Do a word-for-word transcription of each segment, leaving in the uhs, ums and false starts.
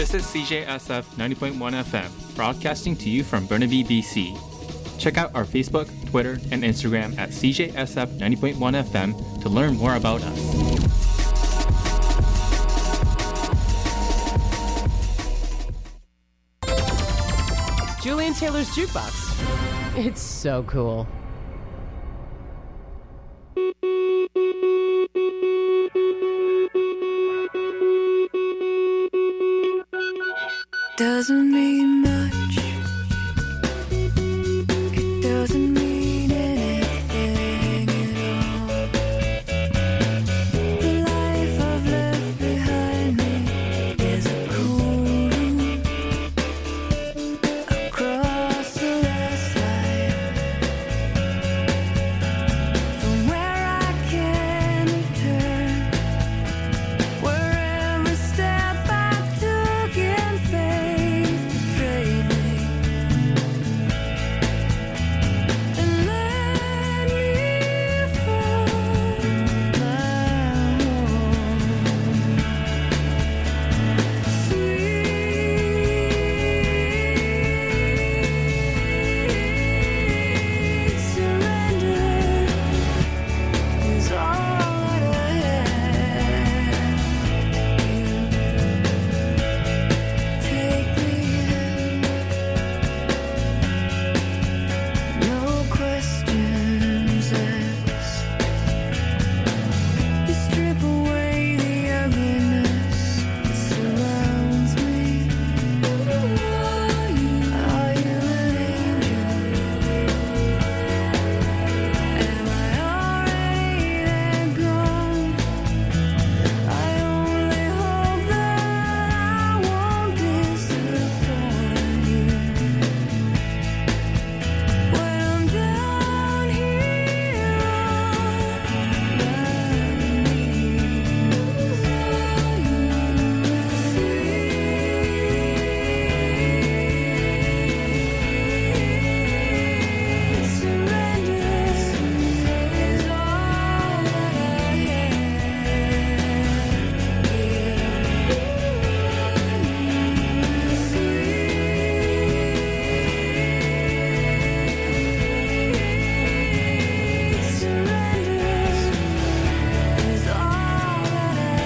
This is C J S F ninety point one F M, broadcasting to you from Burnaby, B C. Check out our Facebook, Twitter, and Instagram at C J S F ninety point one F M to learn more about us. Julian Taylor's Jukebox. It's so cool. Doesn't mean much. It doesn't mean anything at all. The life I've left behind me is a cold room across the last line. From where I can return, where every step I took in faith betrayed me and led me from my home. Sweet surrender is all that I have. Take me in, no questions asked. You strip away the ugliness that surrounds me. Are you, are you an angel? Am I already then gone? I only hope that I won't disappoint you when I'm down here on my knees. Surrender is all that I have. Surrender is all that I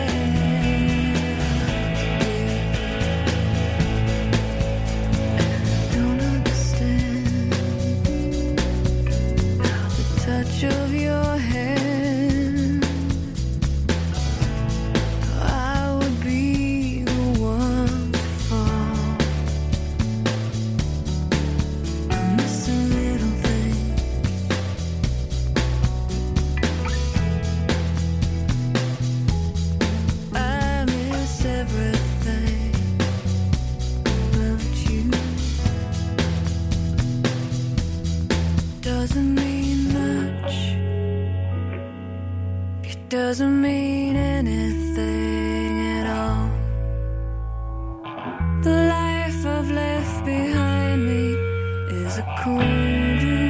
have. Don't understand the touch of your hand. I would be the one to fall. I'm missing little things. I miss everything about you. Doesn't mean much. It doesn't mean anything at all. The life I've left behind me is a cold room.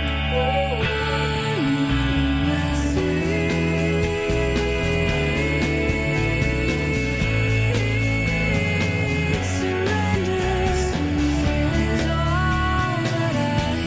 Surrender is all that I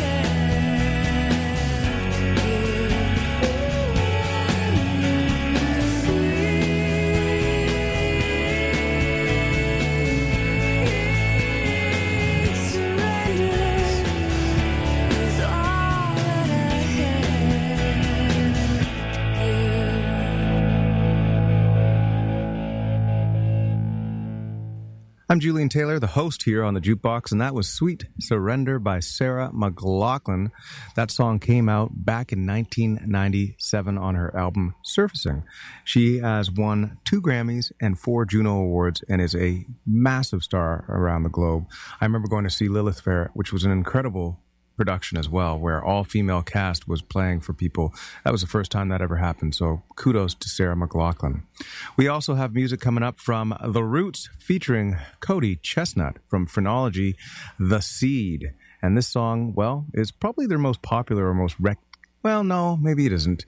I'm Julian Taylor, the host here on the Jukebox, and that was Sweet Surrender by Sarah McLachlan. That song came out back in nineteen ninety-seven on her album Surfacing. She has won two Grammys and four Juno Awards and is a massive star around the globe. I remember going to see Lilith Fair, which was an incredible production as well, where all female cast was playing for people. That was the first time that ever happened, so kudos to Sarah McLachlan. We also have music coming up from The Roots featuring Cody Chestnut from Phrenology, The Seed. And this song, well, is probably their most popular or most rec... Well, no, maybe it isn't.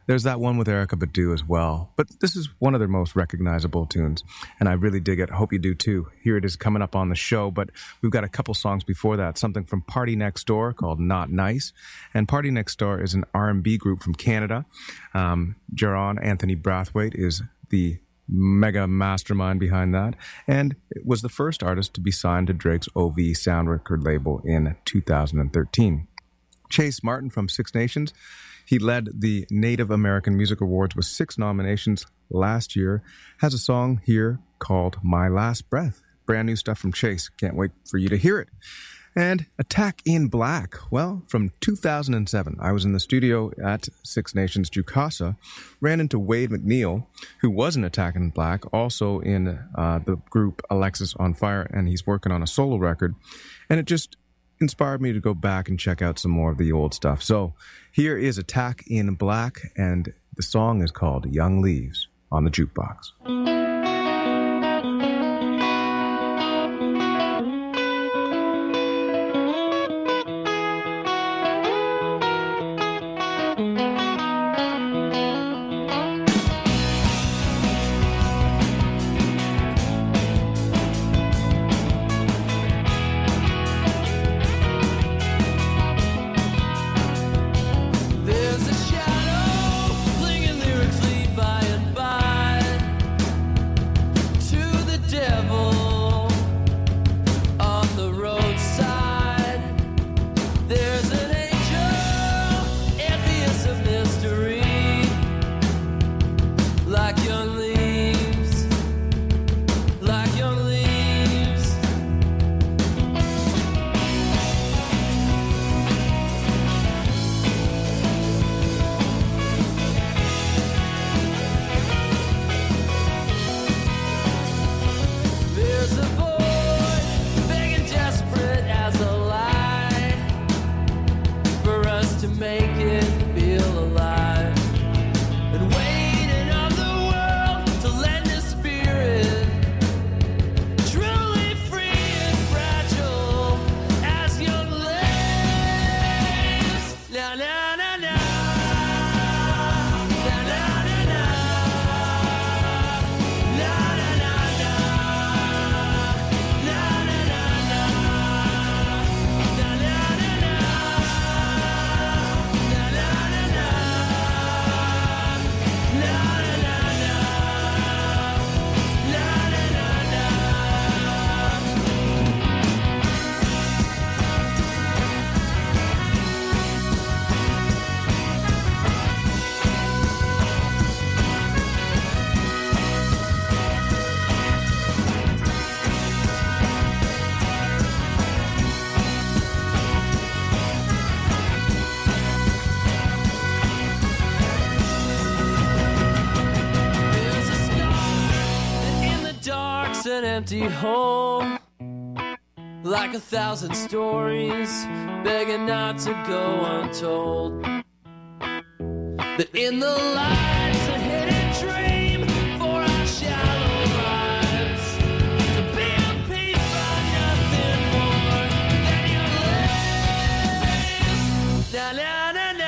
There's that one with Erykah Badu as well. But this is one of their most recognizable tunes, and I really dig it. I hope you do too. Here it is coming up on the show, but we've got a couple songs before that. Something from Party Next Door called Not Nice. And Party Next Door is an R and B group from Canada. Um, Jaron Anthony Brathwaite is the mega mastermind behind that, and it was the first artist to be signed to Drake's O V sound record label in two thousand thirteen. Chase Martin from Six Nations, he led the Native American Music Awards with six nominations last year, has a song here called My Last Breath. Brand new stuff from Chase. Can't wait for you to hear it. And Attack in Black. Well, from two thousand seven, I was in the studio at Six Nations Jukasa, ran into Wade McNeil, who was in Attack in Black, also in uh, the group Alexis on Fire, and he's working on a solo record. And it just inspired me to go back and check out some more of the old stuff. So here is Attack in Black, and the song is called Young Leaves on the Jukebox. Empty home, like a thousand stories begging not to go untold. That in the lights a hidden dream for our shallow lives, to be at peace by nothing more than your lips. Na na na na.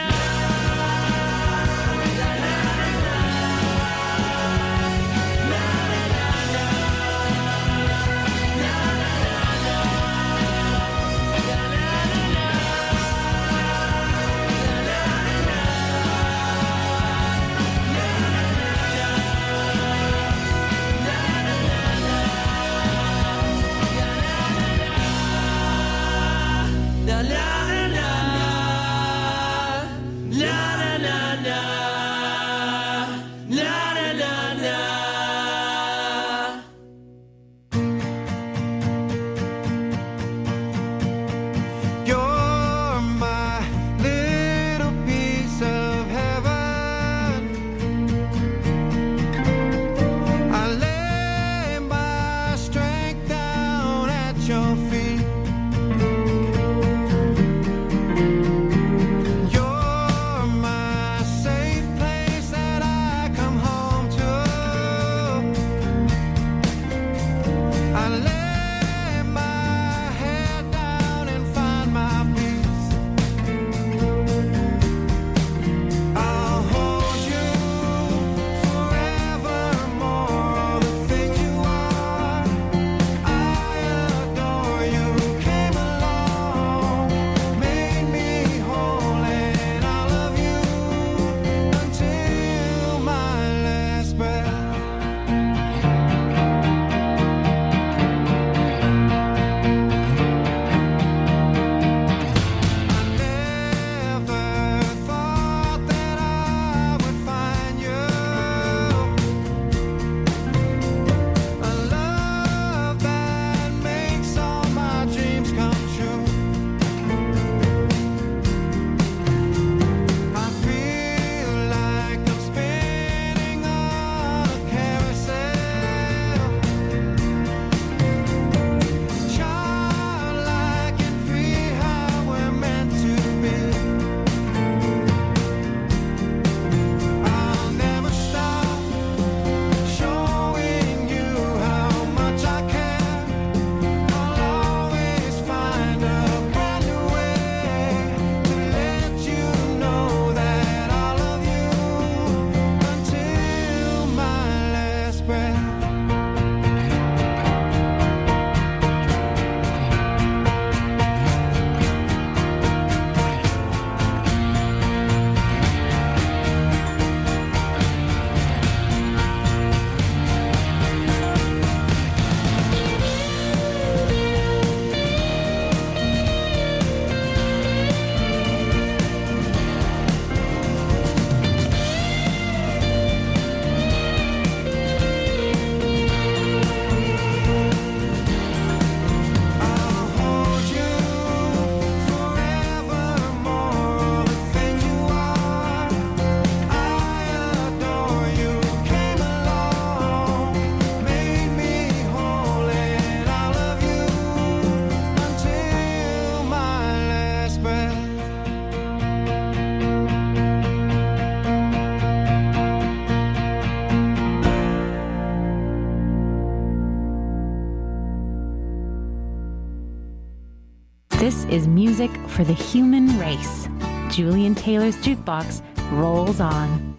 This is music for the human race. Julian Taylor's Jukebox rolls on.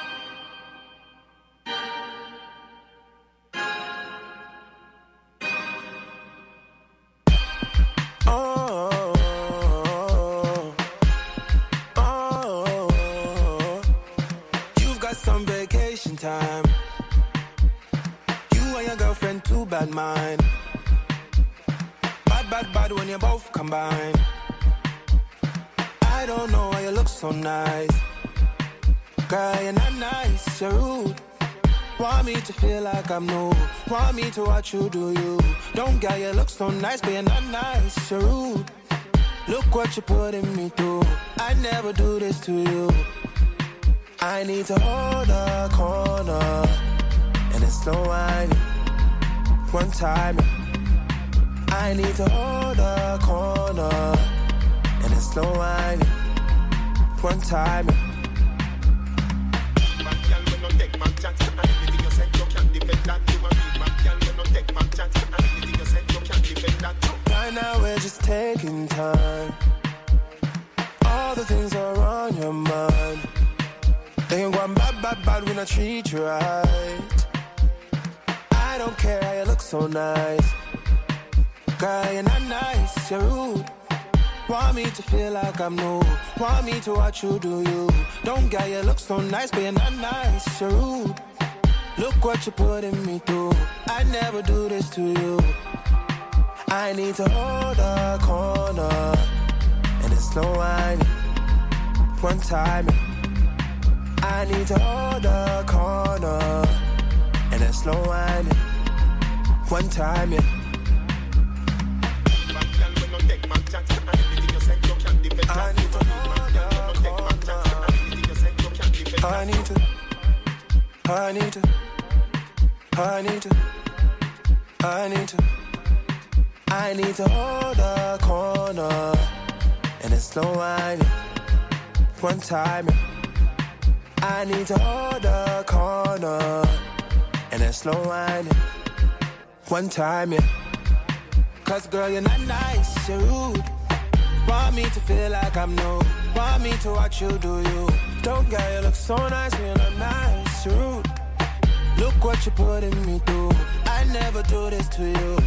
Time. You and your girlfriend, too bad mind. Bad, bad, bad when you both combine. I don't know why you look so nice. Girl, you're not nice, you're rude. Want me to feel like I'm new. Want me to watch you do you. Don't get you look so nice, but you're not nice, you're rude. Look what you're putting me through. I never do this to you. I need to hold a corner, and it's no whining. One time, I need to hold a corner, and it's no whining. One time. Right now we're just taking time. All the things are on your mind. They ain't going bad, bad, bad when I treat you right. I don't care how you look so nice. Girl, you're not nice, you're rude. Want me to feel like I'm new. Want me to watch you do you. Don't get you look so nice, but you're not nice, you're rude. Look what you're putting me through. I never do this to you. I need to hold a corner, and it's no whining. One time. I need to hold a corner, and it's no whining. One time, yeah. I need to hold a corner. I need to, I need to, I need to, I need to, I need to hold a corner, and it's no whining. One time, yeah. I need to hold a corner, and there's no whining. One time, yeah. Cause girl, you're not nice, you're rude. Want me to feel like I'm new. Want me to watch you do you. Don't get you look so nice when you're not nice, you're rude. Look what you're putting me through. I never do this to you.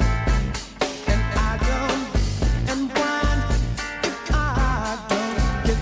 Get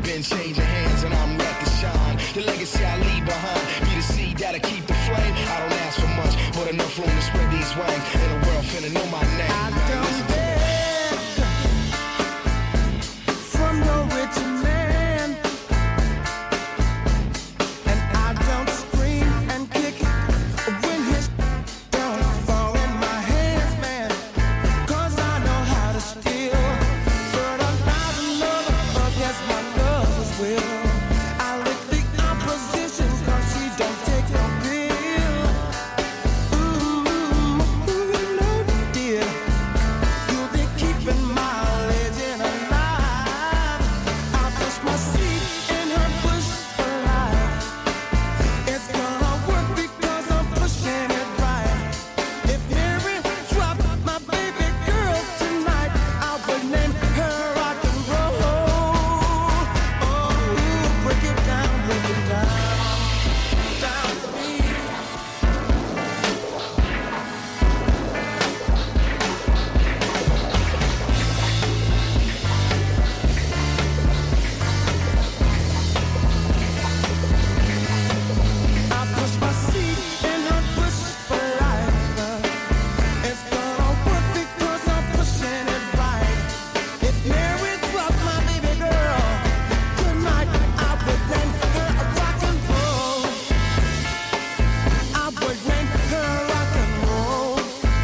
been changing hands and I'm ready to shine. The legacy I leave behind, be the seed that'll keep the flame. I don't ask for much, but enough room to spread these wings. And the world finna know my name. I don't beg from no rich man, and I don't scream and kick when his don't fall in my hands, man. Cause I know how to steal. But a thousand love against my lover's will. I lick the opposition cause she don't take no pill. Ooh, ooh, no dear. You'll be keeping my legend alive. I push my seed in her bush for life. It's gonna work because I'm pushing it right. If Mary dropped my baby girl tonight, I would name her rock and roll. Oh, break it down, break it down, down to me. I push my seed in her bush for life. It's gonna work because I'm pushing it right. If Mary dropped my baby girl tonight, I would name her a rock and roll. I would name her rock and roll.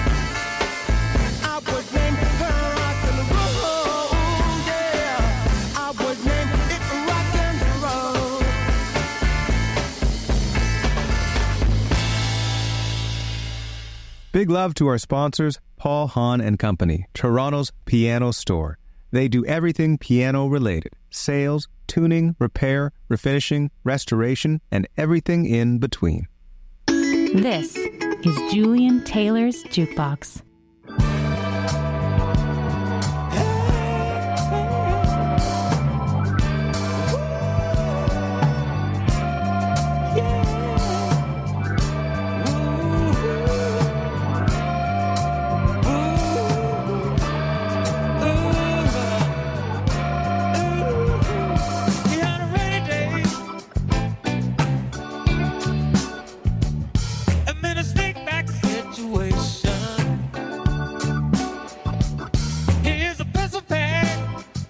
I would name her rock and roll. Yeah, I would name it rock and roll. Big love to our sponsors, Paul Hahn and Company, Toronto's piano store. They do everything piano related: sales, tuning, repair, refinishing, restoration, and everything in between. This is Julian Taylor's Jukebox. I'm in a snake-back situation. Here's a pencil pad.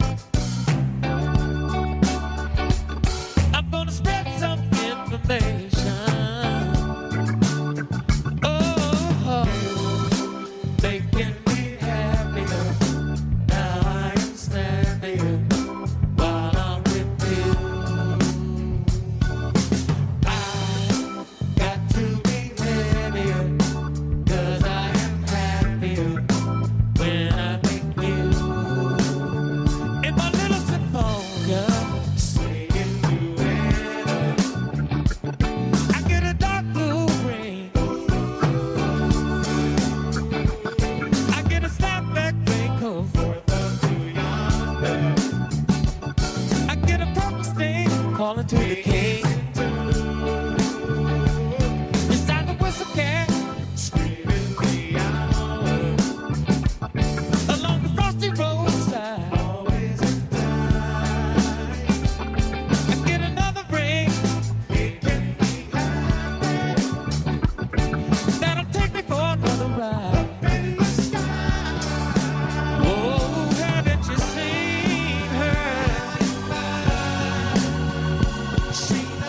I'm gonna spread some information. Oh, making me happier. Now I understand you while I'm with you. I got to be happier, 'cause I am happier when I'm with you. In my little symphonia, singing you and I get a dark blue ring. I get a snapback raincoat for the New Yonder. I get a purple sting calling to the king. Inside the whistle cat, screaming the hour. Along the frosty roadside, always in time. I get another ring, it can be happy. That'll take me for another ride. In the sky. Oh, haven't you seen her? She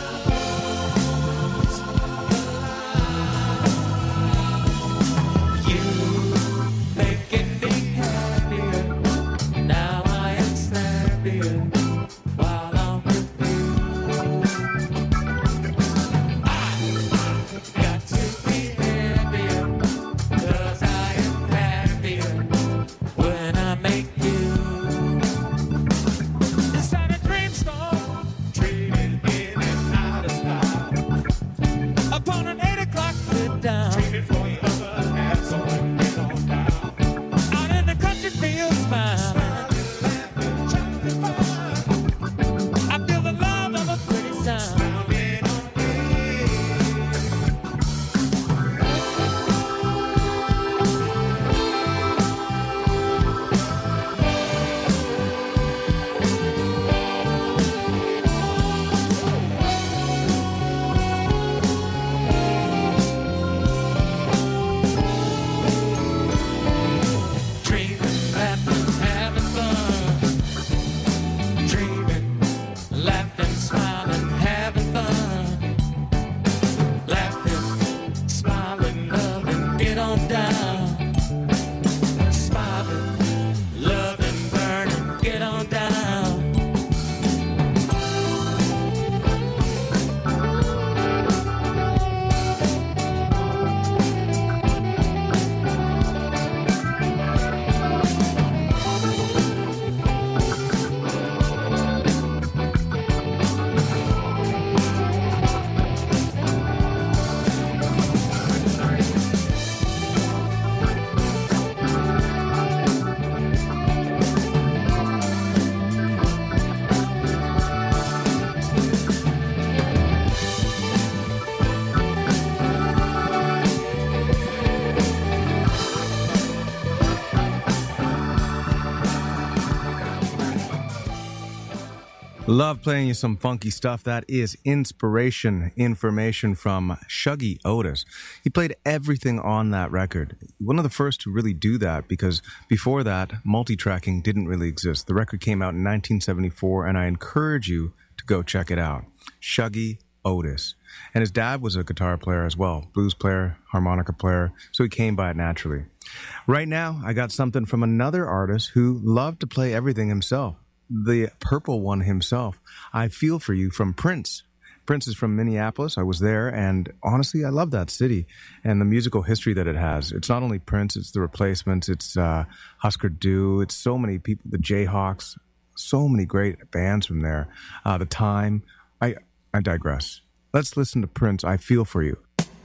Love playing you some funky stuff. That is inspiration, information from Shuggie Otis. He played everything on that record. One of the first to really do that, because before that, multi-tracking didn't really exist. The record came out in nineteen seventy-four, and I encourage you to go check it out. Shuggie Otis. And his dad was a guitar player as well, blues player, harmonica player, so he came by it naturally. Right now, I got something from another artist who loved to play everything himself. The purple one himself. I Feel For You from Prince. Prince is from Minneapolis. I was there, and honestly, I love that city and the musical history that it has. It's not only Prince, it's the Replacements, it's uh, Husker Du, it's so many people, the Jayhawks, so many great bands from there. Uh, the Time. I, I digress. Let's listen to Prince, I Feel For You.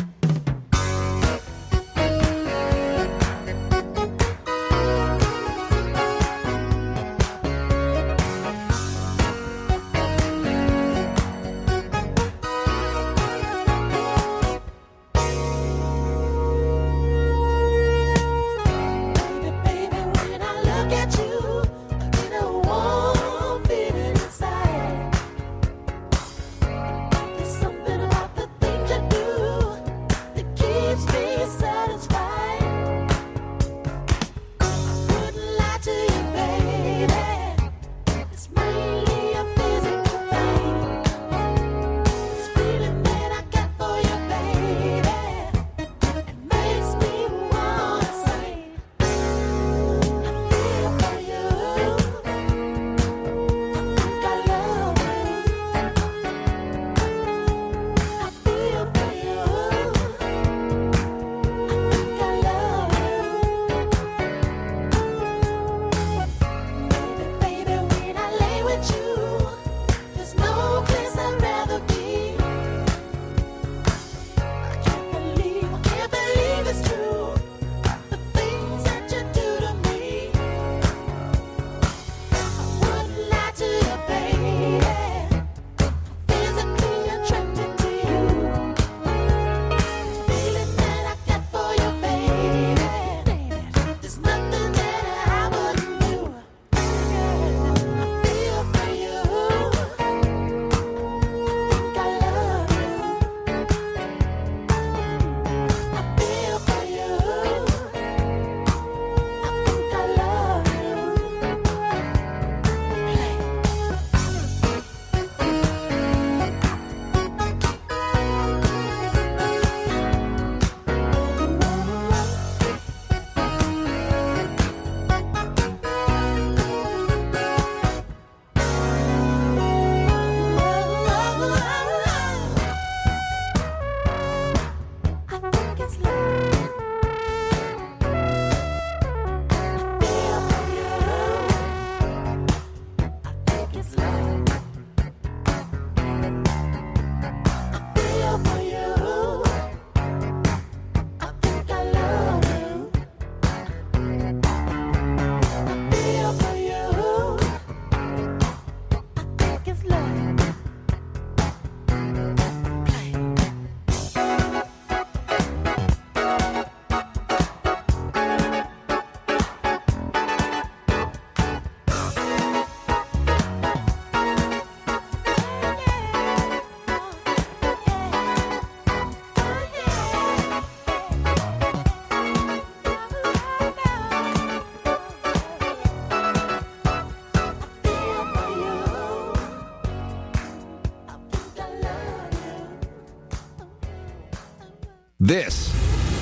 This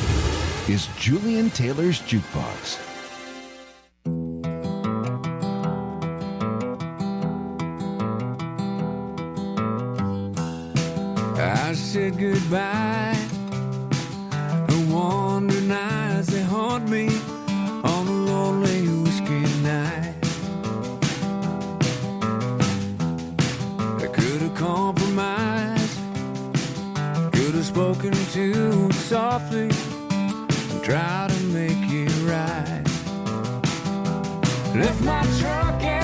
is Julian Taylor's Jukebox. I said goodbye to wandering eyes they haunt me on a lonely whiskey night. I could have compromised, could have spoken to him softly and try to make it right. Left my truck and